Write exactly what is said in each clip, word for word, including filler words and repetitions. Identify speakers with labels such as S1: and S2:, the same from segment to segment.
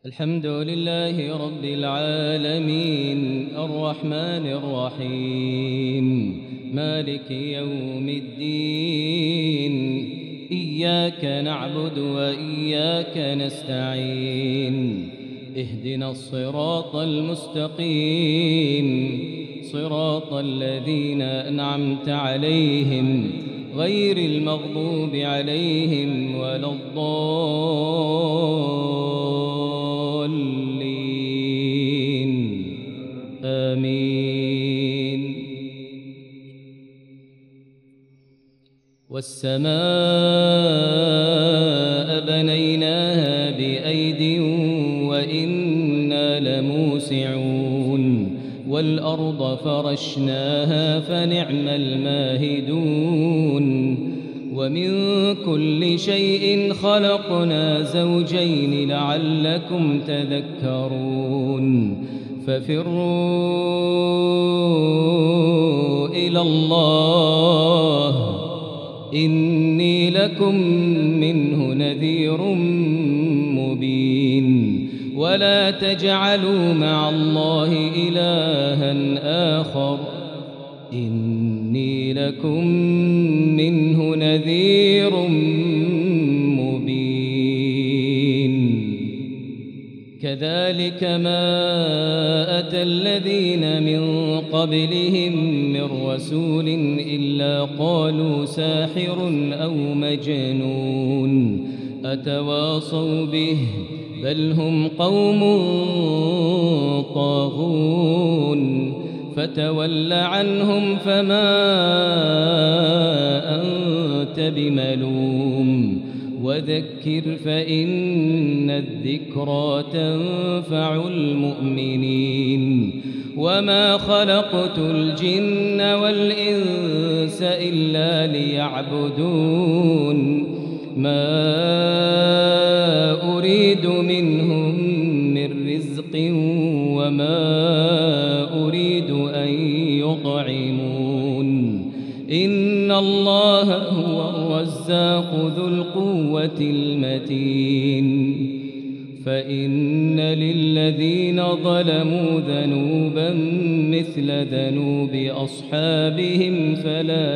S1: الحمد لله رب العالمين الرحمن الرحيم مالك يوم الدين إياك نعبد وإياك نستعين اهدنا الصراط المستقيم صراط الذين أنعمت عليهم غير المغضوب عليهم ولا الضالين آمين. والسماء بنيناها بأيد وإنا لموسعون والأرض فرشناها فنعم الماهدون ومن كل شيء خلقنا زوجين لعلكم تذكرون ففروا إلى الله إني لكم منه نذير مبين ولا تجعلوا مع الله إلها آخر إني لكم منه نذير مبين. كذلك ما أتى الذين من قبلهم من رسول إلا قالوا ساحر أو مجنون أتواصوا به بل هم قوم طاغون فتول عنهم فما أنت بملوم وذكر فإن الذكرى تنفع المؤمنين وما خلقت الجن والإنس إلا ليعبدون ما أريد منهم من رزق وما أريد أن يطعمون إن الله هو الرزاق ذو القوة المتين. فإن للذين ظلموا ذنوبا مثل ذنوب أصحابهم فلا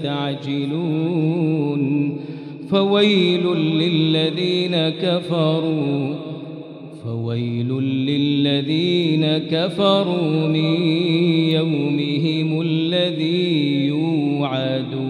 S1: يستعجلون فويل للذين كفروا فويل للذين كفروا من يومهم الذي يوعدون.